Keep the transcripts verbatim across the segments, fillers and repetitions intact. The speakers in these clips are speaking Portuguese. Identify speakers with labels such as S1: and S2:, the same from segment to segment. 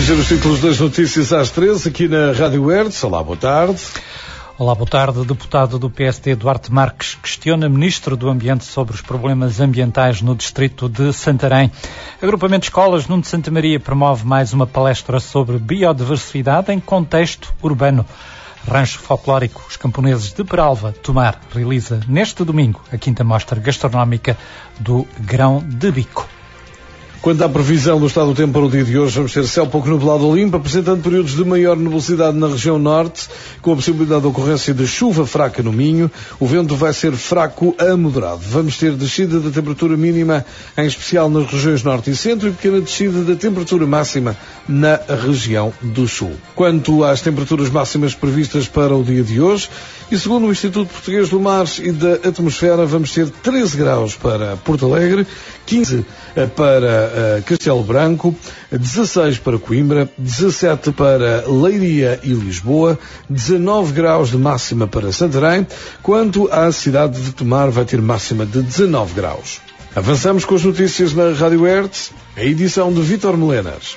S1: dizer os títulos das notícias às treze, aqui na Rádio Hertz. Olá, boa tarde.
S2: Olá, boa tarde. Deputado do P S D, Duarte Marques, questiona Ministro do Ambiente sobre os problemas ambientais no distrito de Santarém. Agrupamento de Escolas Nuno de Santa Maria promove mais uma palestra sobre biodiversidade em contexto urbano. Rancho folclórico Os Camponeses de Peralva, Tomar, realiza neste domingo a quinta mostra gastronómica do Grão de Bico.
S1: Quanto à previsão do estado do tempo para o dia de hoje, vamos ter céu pouco nublado ou limpo, apresentando períodos de maior nebulosidade na região norte, com a possibilidade de ocorrência de chuva fraca no Minho. O vento vai ser fraco a moderado. Vamos ter descida da temperatura mínima, em especial nas regiões norte e centro, e pequena descida da temperatura máxima na região do sul. Quanto às temperaturas máximas previstas para o dia de hoje, e segundo o Instituto Português do Mar e da Atmosfera, vamos ter treze graus para Porto Alegre, quinze para uh, Castelo Branco, dezasseis para Coimbra, dezassete para Leiria e Lisboa, dezanove graus de máxima para Santarém. Quanto à cidade de Tomar, vai ter máxima de dezanove graus. Avançamos com as notícias na Rádio Hertz, a edição de Vítor Melenas.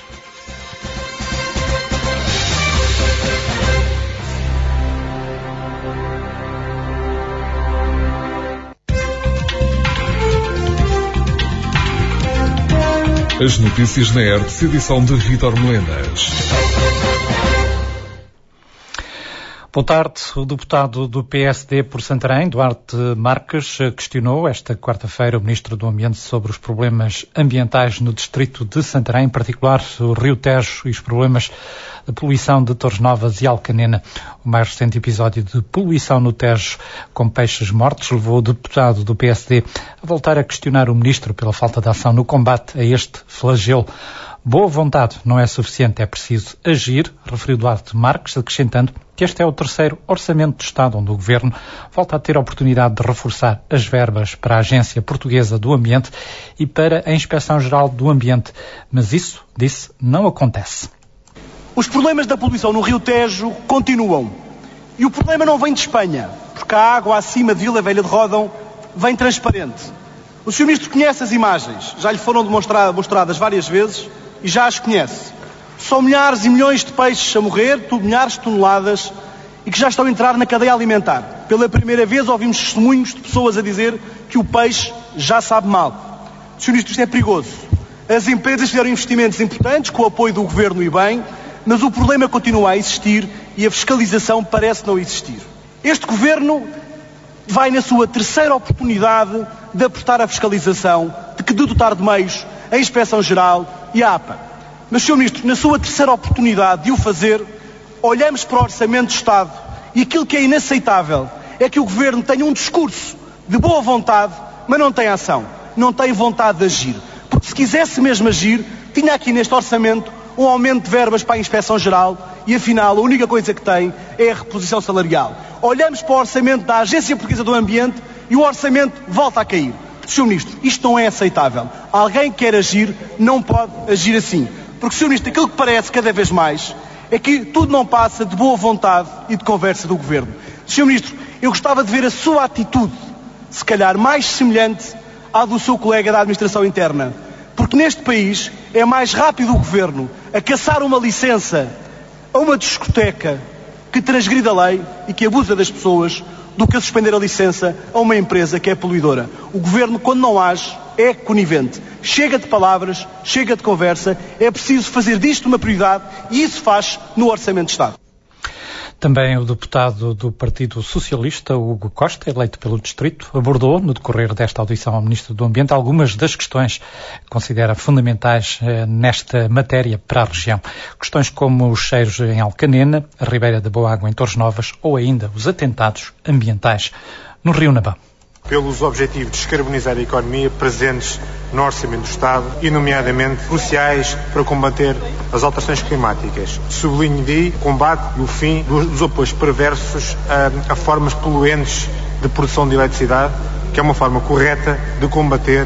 S3: As notícias na Hertz, edição de Vítor Melenas.
S2: Boa tarde. O deputado do P S D por Santarém, Duarte Marques, questionou esta quarta-feira o Ministro do Ambiente sobre os problemas ambientais no distrito de Santarém, em particular o Rio Tejo e os problemas da poluição de Torres Novas e Alcanena. O mais recente episódio de poluição no Tejo com peixes mortos levou o deputado do P S D a voltar a questionar o Ministro pela falta de ação no combate a este flagelo. Boa vontade não é suficiente, é preciso agir, referiu Duarte Marques, acrescentando que este é o terceiro orçamento de Estado onde o Governo volta a ter a oportunidade de reforçar as verbas para a Agência Portuguesa do Ambiente e para a Inspeção-Geral do Ambiente. Mas isso, disse, não acontece.
S4: Os problemas da poluição no Rio Tejo continuam. E o problema não vem de Espanha, porque a água acima de Vila Velha de Ródão vem transparente. O senhor Ministro conhece as imagens, já lhe foram mostradas várias vezes e já as conhece. São milhares e milhões de peixes a morrer, milhares de toneladas, e que já estão a entrar na cadeia alimentar. Pela primeira vez ouvimos testemunhos de pessoas a dizer que o peixe já sabe mal. senhor Ministro, isto é perigoso. As empresas fizeram investimentos importantes com o apoio do Governo e bem, mas o problema continua a existir e a fiscalização parece não existir. Este Governo vai na sua terceira oportunidade de apertar a fiscalização, de que de dotar de meios a Inspeção-Geral e a APA. Mas, senhor Ministro, na sua terceira oportunidade de o fazer, olhamos para o Orçamento de Estado e aquilo que é inaceitável é que o Governo tenha um discurso de boa vontade, mas não tem ação, não tem vontade de agir. Porque se quisesse mesmo agir, tinha aqui neste Orçamento um aumento de verbas para a Inspeção-Geral e, afinal, a única coisa que tem é a reposição salarial. Olhamos para o orçamento da Agência Portuguesa do Ambiente e o orçamento volta a cair. senhor Ministro, isto não é aceitável. Alguém que quer agir não pode agir assim. Porque, senhor Ministro, aquilo que parece cada vez mais é que tudo não passa de boa vontade e de conversa do Governo. senhor Ministro, eu gostava de ver a sua atitude, se calhar mais semelhante à do seu colega da Administração Interna. Porque neste país é mais rápido o Governo a caçar uma licença a uma discoteca que transgride a lei e que abusa das pessoas do que a suspender a licença a uma empresa que é poluidora. O Governo, quando não age, é conivente. Chega de palavras, chega de conversa, é preciso fazer disto uma prioridade e isso faz no Orçamento de Estado.
S2: Também o deputado do Partido Socialista, Hugo Costa, eleito pelo Distrito, abordou, no decorrer desta audição ao Ministro do Ambiente, algumas das questões que considera fundamentais eh, nesta matéria para a região. Questões como os cheiros em Alcanena, a Ribeira da Boa Água em Torres Novas ou ainda os atentados ambientais no Rio Nabão.
S5: Pelos objetivos de descarbonizar a economia presentes no Orçamento do Estado e, nomeadamente, cruciais para combater as alterações climáticas. Sublinho de combate e o fim dos apoios perversos a, a formas poluentes de produção de eletricidade, que é uma forma correta de combater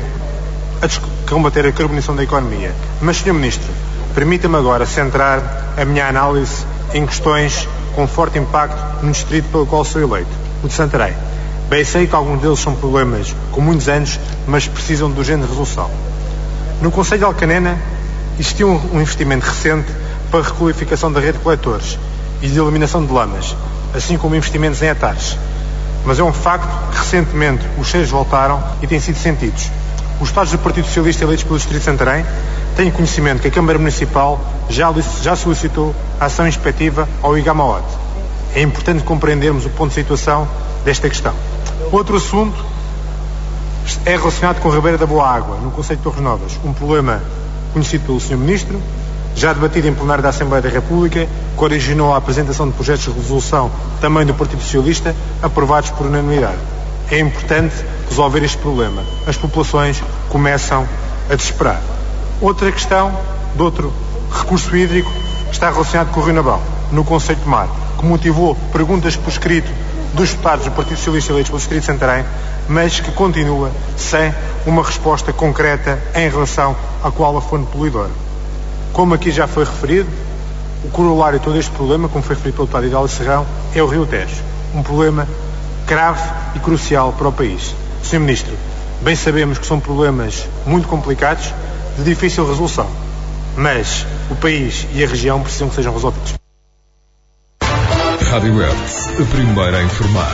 S5: a, combater a carbonização da economia. Mas, senhor Ministro, permita-me agora centrar a minha análise em questões com forte impacto no distrito pelo qual sou eleito, o de Santarém. Bem, sei que alguns deles são problemas com muitos anos, mas precisam de urgente resolução. No Concelho de Alcanena existiu um investimento recente para a requalificação da rede de coletores e de eliminação de lamas, assim como investimentos em hectares. Mas é um facto que recentemente os cheiros voltaram e têm sido sentidos. Os deputados do Partido Socialista eleitos pelo Distrito de Santarém têm conhecimento que a Câmara Municipal já, já solicitou a ação inspectiva ao IGAMAOT. É importante compreendermos o ponto de situação desta questão. Outro assunto é relacionado com a Ribeira da Boa Água, no concelho de Torres Novas, um problema conhecido pelo senhor Ministro, já debatido em plenário da Assembleia da República, que originou a apresentação de projetos de resolução também do Partido Socialista, aprovados por unanimidade. É importante resolver este problema. As populações começam a desesperar. Outra questão, de outro recurso hídrico, está relacionado com o Rio Nabão, no concelho de Mar, que motivou perguntas por escrito dos deputados do Partido Socialista eleitos pelo Distrito de Santarém, mas que continua sem uma resposta concreta em relação à qual a fonte poluidora. Como aqui já foi referido, o corolário de todo este problema, como foi referido pelo deputado Hidalgo Serrão, é o Rio Tejo. Um problema grave e crucial para o país. senhor Ministro, bem sabemos que são problemas muito complicados, de difícil resolução, mas o país e a região precisam que sejam resolvidos.
S3: Rádio Hertz, a primeira a informar.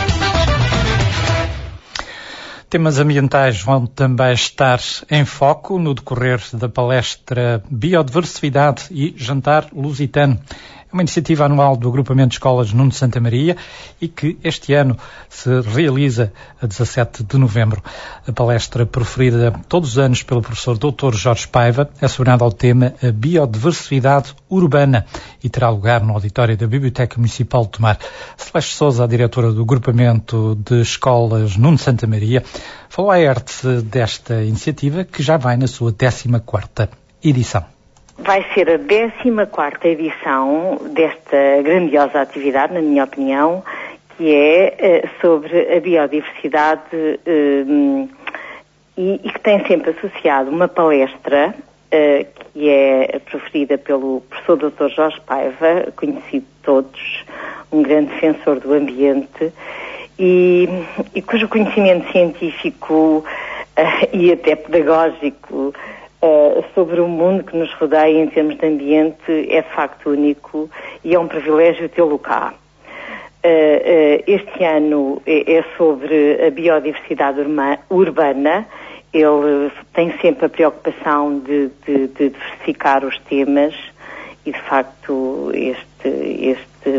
S2: Temas ambientais vão também estar em foco no decorrer da palestra Biodiversidade e Jantar Lusitano. É uma iniciativa anual do Agrupamento de Escolas Nuno de Santa Maria e que este ano se realiza a dezassete de novembro. A palestra, proferida todos os anos pelo professor doutor Jorge Paiva, é assegurada ao tema a Biodiversidade Urbana e terá lugar no auditório da Biblioteca Municipal de Tomar. Celeste Sousa, a diretora do Agrupamento de Escolas Nuno de Santa Maria, falou à Hertz desta iniciativa que já vai na sua décima quarta edição.
S6: Vai ser a décima quarta edição desta grandiosa atividade, na minha opinião, que é uh, sobre a biodiversidade uh, e, e que tem sempre associado uma palestra uh, que é proferida pelo professor doutor Jorge Paiva, conhecido de todos, um grande defensor do ambiente e, e cujo conhecimento científico uh, e até pedagógico Uh, sobre o mundo que nos rodeia em termos de ambiente é de facto único e é um privilégio tê-lo cá. Uh, uh, este ano é, é sobre a biodiversidade urma, urbana. Ele tem sempre a preocupação de, de, de diversificar os temas e de facto este, este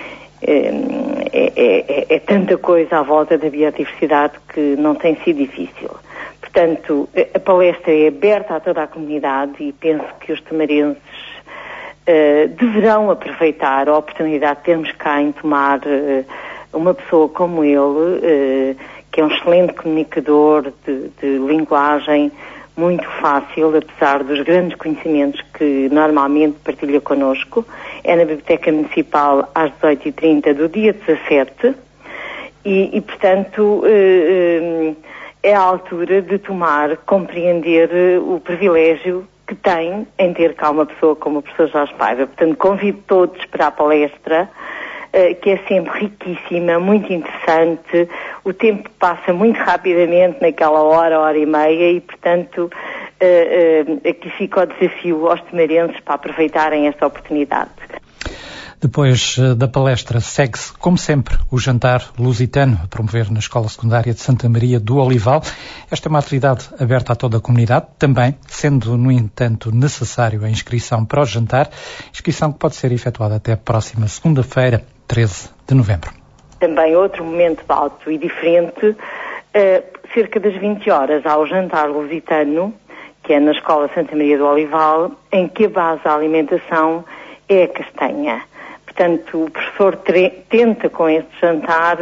S6: é, é, é, é tanta coisa à volta da biodiversidade que não tem sido difícil. Portanto, a palestra é aberta a toda a comunidade e penso que os tomarenses uh, deverão aproveitar a oportunidade de termos cá em Tomar uh, uma pessoa como ele, uh, que é um excelente comunicador de, de linguagem muito fácil, apesar dos grandes conhecimentos que normalmente partilha connosco. É na Biblioteca Municipal às dezoito e trinta do dia dezassete e, e portanto... Uh, uh, é a altura de Tomar, compreender o privilégio que tem em ter cá uma pessoa como o professor Jorge Paiva. Portanto, convido todos para a palestra, que é sempre riquíssima, muito interessante. O tempo passa muito rapidamente naquela hora, hora e meia e, portanto, aqui fica o desafio aos tomarenses para aproveitarem esta oportunidade.
S2: Depois da palestra segue-se, como sempre, o jantar lusitano a promover na Escola Secundária de Santa Maria do Olival. Esta é uma atividade aberta a toda a comunidade, também sendo, no entanto, necessário a inscrição para o jantar, inscrição que pode ser efetuada até a próxima segunda-feira, treze de novembro.
S6: Também outro momento alto e diferente, uh, cerca das vinte horas há o jantar lusitano, que é na Escola Santa Maria do Olival, em que a base da alimentação é a castanha. Portanto, o professor tre- tenta com este jantar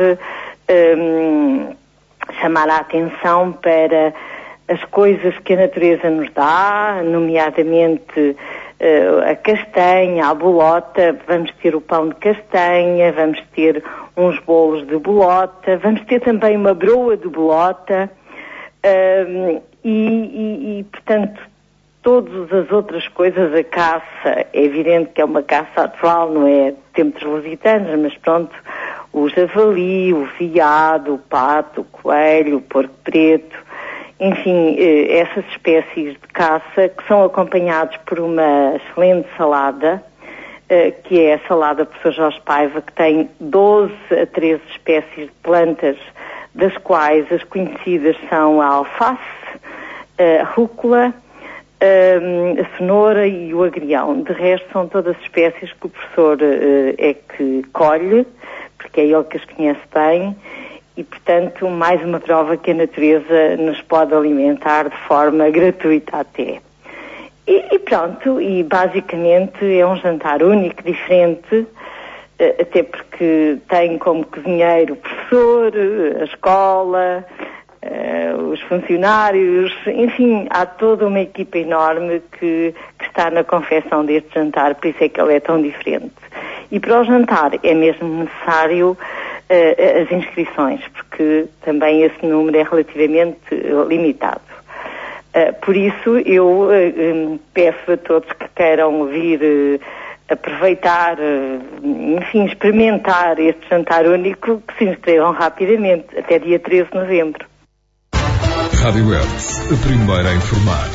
S6: um, chamar a atenção para as coisas que a natureza nos dá, nomeadamente uh, a castanha, a bolota. Vamos ter o pão de castanha, vamos ter uns bolos de bolota, vamos ter também uma broa de bolota um, e, e, e, portanto, todas as outras coisas, a caça, é evidente que é uma caça atual, não é de tempos lusitanos, mas pronto, o javali, o veado, o pato, o coelho, o porco preto enfim, eh, essas espécies de caça, que são acompanhados por uma excelente salada, eh, que é a salada professor Jorge Paiva, que tem doze a treze espécies de plantas, das quais as conhecidas são a alface, a rúcula, a cenoura e o agrião. De resto, são todas espécies que o professor uh, é que colhe, porque é ele que as conhece bem, e, portanto, mais uma prova que a natureza nos pode alimentar de forma gratuita até. E, e pronto, e basicamente é um jantar único, diferente, uh, até porque tem como cozinheiro o professor, a escola, Uh, os funcionários, enfim, há toda uma equipa enorme que, que está na confecção deste jantar, por isso é que ele é tão diferente. E para o jantar é mesmo necessário uh, as inscrições, porque também esse número é relativamente uh, limitado. Uh, por isso eu uh, um, peço a todos que queiram vir uh, aproveitar, uh, enfim, experimentar este jantar único, que se inscrevam rapidamente, até dia treze de novembro.
S3: Rádio Hertz, a primeira a informar.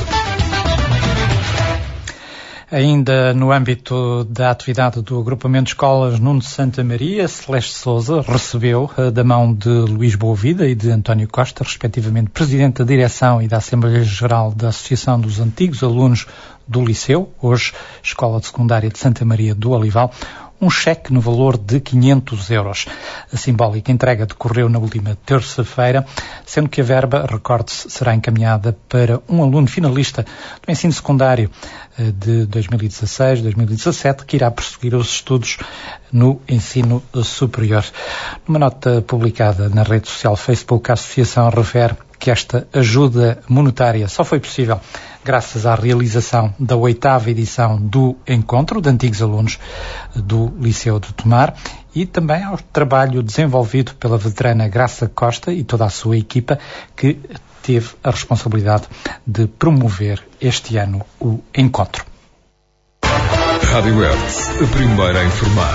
S2: Ainda no âmbito da atividade do Agrupamento de Escolas Nuno de Santa Maria, Celeste Sousa recebeu, da mão de Luís Boavida e de António Costa, respectivamente Presidente da Direção e da Assembleia Geral da Associação dos Antigos Alunos do Liceu, hoje Escola de Secundária de Santa Maria do Olival, um cheque no valor de quinhentos euros. A simbólica entrega decorreu na última terça-feira, sendo que a verba, recorde-se, será encaminhada para um aluno finalista do ensino secundário de dois mil e dezasseis dois mil e dezassete, que irá prosseguir os estudos no ensino superior. Numa nota publicada na rede social Facebook, a Associação refere que esta ajuda monetária só foi possível graças à realização da oitava edição do Encontro de Antigos Alunos do Liceu de Tomar e também ao trabalho desenvolvido pela veterana Graça Costa e toda a sua equipa, que teve a responsabilidade de promover este ano o encontro.
S3: Rádio Hertz, a primeira a informar.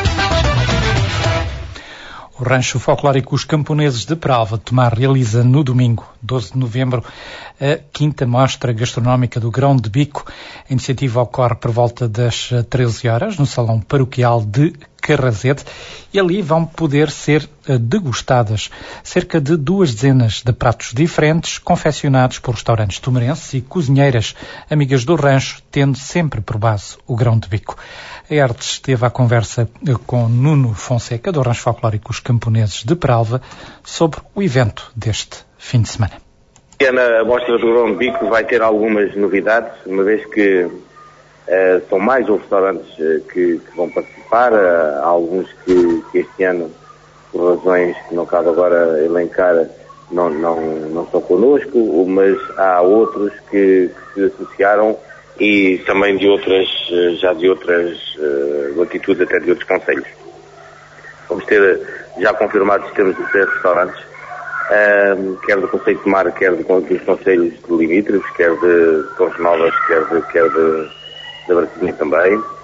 S2: O Rancho Folclórico Os Camponeses de Peralva de Tomar realiza no domingo, doze de novembro, a quinta mostra gastronómica do Grão de Bico. A iniciativa ocorre por volta das treze horas no Salão Paroquial de Carrazete e ali vão poder ser degustadas cerca de duas dezenas de pratos diferentes confeccionados por restaurantes tomarenses e cozinheiras amigas do rancho, tendo sempre por base o grão de bico. A Hertz esteve à conversa com Nuno Fonseca, do Rancho Folclórico Os Camponeses de Peralva, sobre o evento deste fim de semana.
S7: A mostra do grão de bico vai ter algumas novidades, uma vez que uh, são mais os restaurantes uh, que, que vão participar, uh, há alguns que, que este ano, por razões que não cabe agora elencar, não, não, não estão connosco, mas há outros que, que se associaram e também de outras, uh, já de outras uh, latitudes, até de outros concelhos. Vamos ter já confirmados que temos três restaurantes, Uh, quer do Concelho de Tomar, quer do, dos Concelhos de Limítrofes, quer de Torres Novas, quer de, quer de, de Brasilinha também. Uh,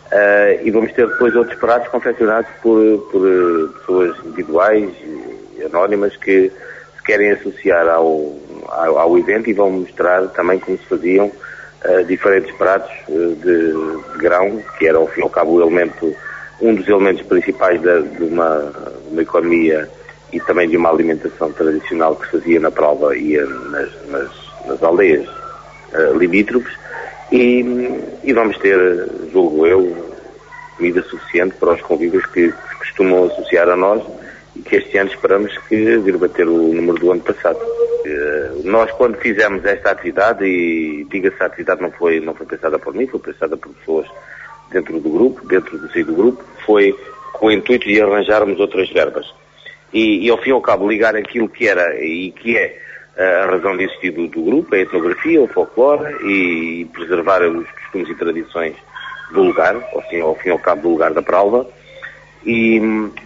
S7: e vamos ter depois outros pratos confeccionados por, por uh, pessoas individuais e anónimas que se querem associar ao, ao, ao evento e vão mostrar também como se faziam uh, diferentes pratos uh, de, de grão, que era ao fim e ao cabo o elemento, um dos elementos principais da, de uma, uma economia e também de uma alimentação tradicional que se fazia na Peralva e nas, nas, nas aldeias uh, limítrofes e, e vamos ter, julgo eu, comida suficiente para os convívios que se costumam associar a nós e que este ano esperamos que vir bater o número do ano passado. Uh, nós, quando fizemos esta atividade, e diga-se, a atividade não foi, não foi pensada por mim, foi pensada por pessoas dentro do grupo, dentro do seio do grupo, foi com o intuito de arranjarmos outras verbas. E, e ao fim e ao cabo ligar aquilo que era e que é a razão de existir do, do grupo, a etnografia, o folclore e, e preservar os costumes e tradições do lugar, ao fim, ao fim e ao cabo do lugar da Peralva. E,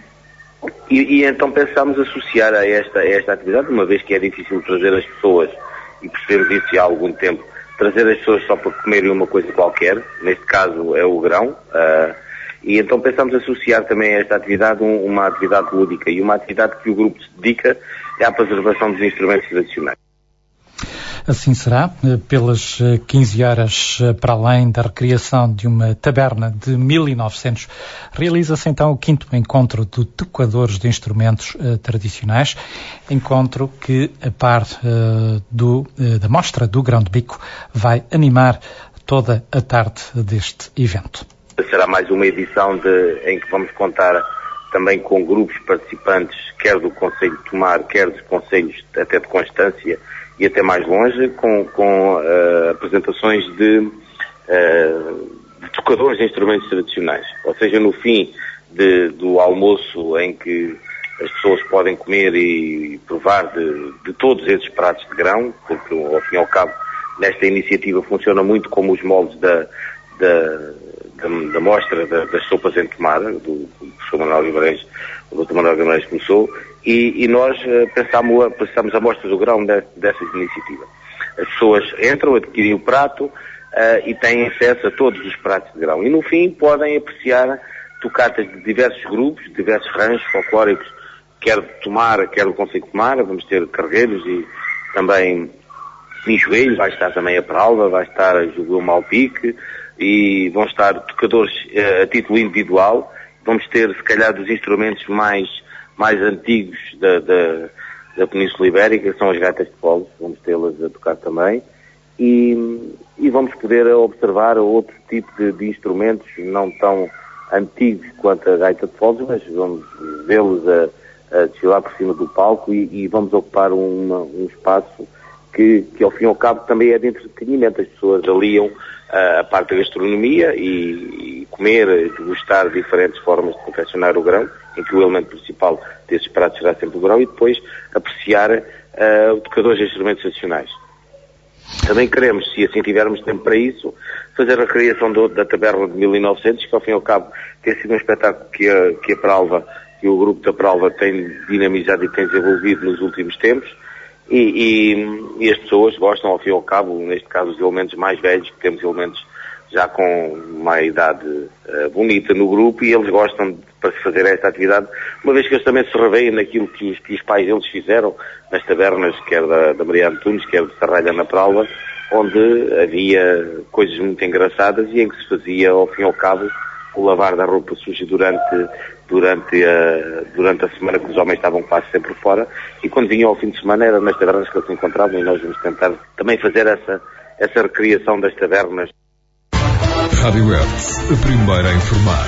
S7: e, e então pensámos associar a esta, a esta atividade, uma vez que é difícil trazer as pessoas, e percebemos isso já há algum tempo, trazer as pessoas só para comerem uma coisa qualquer, neste caso é o grão, uh, e então pensamos associar também a esta atividade um, uma atividade lúdica e uma atividade que o grupo se dedica é à preservação dos instrumentos tradicionais.
S2: Assim será, pelas quinze horas, para além da recriação de uma taberna de mil e novecentos, realiza-se então o quinto encontro de tocadores de instrumentos uh, tradicionais, encontro que, a par uh, do, uh, da mostra do Grão de Bico, vai animar toda a tarde deste evento.
S7: Será mais uma edição de, em que vamos contar também com grupos participantes, quer do Concelho de Tomar, quer dos Concelhos até de Constância e até mais longe, com, com uh, apresentações de, uh, de tocadores de instrumentos tradicionais. Ou seja, no fim de, do almoço, em que as pessoas podem comer e provar de, de todos esses pratos de grão, porque ao fim e ao cabo nesta iniciativa funciona muito como os moldes da, da Da, da mostra da, das sopas em tomada, do, do professor Manuel Guimarães, o doutor Manuel Guimarães começou, e, e nós uh, pensámos, pensámos a mostra do grão de, dessa iniciativa. As pessoas entram, adquirem o prato uh, e têm acesso a todos os pratos de grão. E no fim podem apreciar tocatas de diversos grupos, de diversos ranchos folclóricos, quer de Tomar, quer do Concelho de Tomar. Vamos ter cargueiros e também Mijoelho, vai estar também a Pralva, vai estar a Júlio Malpique, e vão estar tocadores uh, a título individual. Vamos ter, se calhar, dos instrumentos mais, mais antigos da, da, da Península Ibérica, que são as gaitas de foles, vamos tê-las a tocar também, e, e vamos poder observar outro tipo de, de instrumentos, não tão antigos quanto a gaita de foles, mas vamos vê-los a, a desfilar por cima do palco e, e vamos ocupar uma, um espaço que, que, ao fim e ao cabo, também é de entretenimento. As pessoas aliam a parte da gastronomia e, e comer, degustar diferentes formas de confeccionar o grão, em que o elemento principal desses pratos será sempre o grão, e depois apreciar uh, o tocador de instrumentos tradicionais. Também queremos, se assim tivermos tempo para isso, fazer a criação do, da taberna de mil e novecentos, que ao fim e ao cabo tem sido um espetáculo que a, que a Pralva e o grupo da Pralva tem dinamizado e tem desenvolvido nos últimos tempos. E, e, e as pessoas gostam, ao fim e ao cabo, neste caso, os elementos mais velhos, que temos elementos já com uma idade uh, bonita no grupo, e eles gostam de, para se fazer esta atividade, uma vez que eles também se revêem naquilo que os, que os pais deles fizeram nas tabernas, quer da, da Maria Antunes, quer de Sarralha na Pralva, onde havia coisas muito engraçadas e em que se fazia, ao fim e ao cabo, o lavar da roupa suja durante, durante, a, durante a semana, que os homens estavam quase sempre fora, e quando vinham ao fim de semana era nas tabernas que eles se encontravam, e nós vamos tentar também fazer essa, essa recriação das tabernas.
S3: Rádio Hertz, a primeira a informar.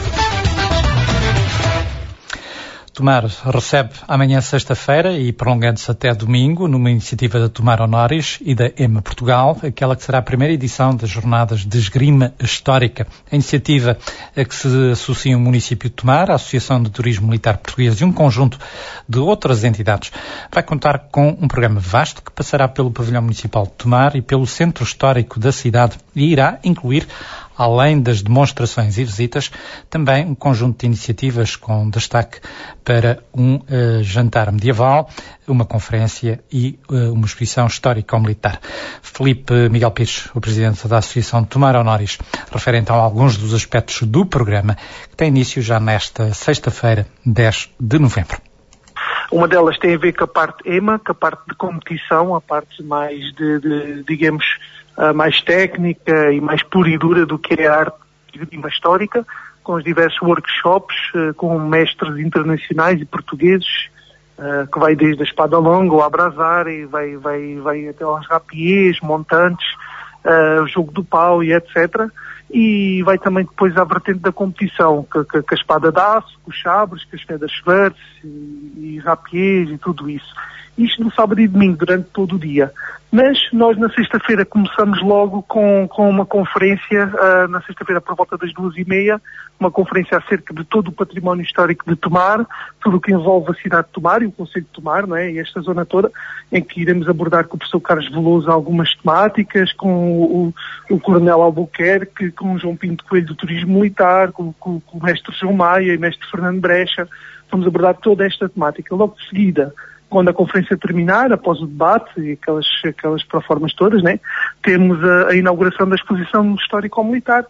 S2: Tomar recebe amanhã sexta-feira e prolongando-se até domingo, numa iniciativa da Tomar Honoris e da EMA Portugal, aquela que será a primeira edição das Jornadas de Esgrima Histórica. A iniciativa a que se associa o município de Tomar, a Associação de Turismo Militar Português e um conjunto de outras entidades, vai contar com um programa vasto que passará pelo Pavilhão Municipal de Tomar e pelo Centro Histórico da cidade e irá incluir, além das demonstrações e visitas, também um conjunto de iniciativas com destaque para um uh, jantar medieval, uma conferência e uh, uma exposição histórico-militar. Filipe Miguel Pires, o presidente da Associação de Tomar Honoris, refere então alguns dos aspectos do programa, que tem início já nesta sexta-feira, dez de novembro.
S8: Uma delas tem a ver com a parte EMA, com a parte de competição, a parte mais de, de digamos, Uh, mais técnica e mais pura e dura do que é a arte de esgrima histórica, com os diversos workshops, uh, com mestres internacionais e portugueses, uh, que vai desde a espada longa ao abrasar e vai, vai, vai até aos rapiés, montantes, uh, o jogo do pau e etcétera. E vai também depois à vertente da competição, com, com, com a espada de aço, com os sabres, com as fedas schwartz e, e rapiés e tudo isso. Isto no sábado e domingo, durante todo o dia. Mas nós na sexta-feira começamos logo com, com uma conferência, uh, na sexta-feira por volta das duas e meia, uma conferência acerca de todo o património histórico de Tomar, tudo o que envolve a cidade de Tomar e o concelho de Tomar, não é? E esta zona toda, em que iremos abordar com o professor Carlos Veloso algumas temáticas, com o, o Coronel Albuquerque, com o João Pinto Coelho do Turismo Militar, com, com, com o mestre João Maia e o mestre Fernando Brecha. Vamos abordar toda esta temática. Logo de seguida, quando a conferência terminar, após o debate e aquelas, aquelas proformas todas, né, temos a, a inauguração da exposição histórico-militar,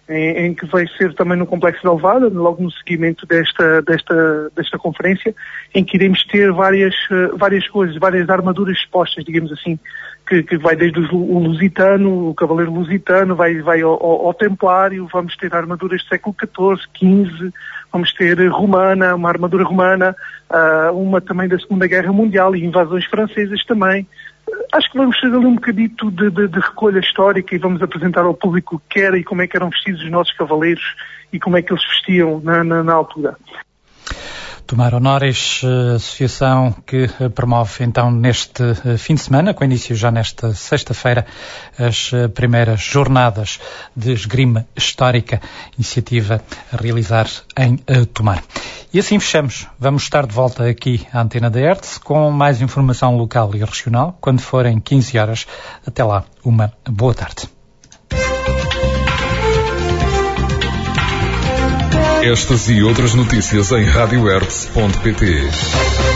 S8: em, em que vai ser também no Complexo de Alvada, logo no seguimento desta, desta, desta conferência, em que iremos ter várias, várias coisas, várias armaduras expostas, digamos assim, que, que vai desde o lusitano, o cavaleiro lusitano, vai, vai ao, ao, ao templário, vamos ter armaduras do século catorze, quinze, vamos ter romana, uma armadura romana, uh, uma também da Segunda Guerra Mundial e invasões francesas também. Acho que vamos fazer ali um bocadito de, de, de recolha histórica e vamos apresentar ao público o que era e como é que eram vestidos os nossos cavaleiros e como é que eles vestiam na, na, na altura.
S2: Tomar Honores, associação que promove então neste fim de semana, com início já nesta sexta-feira, as primeiras jornadas de esgrima histórica, iniciativa a realizar em Tomar. E assim fechamos. Vamos estar de volta aqui à Antena da Hertz com mais informação local e regional, quando forem quinze horas. Até lá, uma boa tarde.
S3: Estas e outras notícias em rádio hertz ponto pt.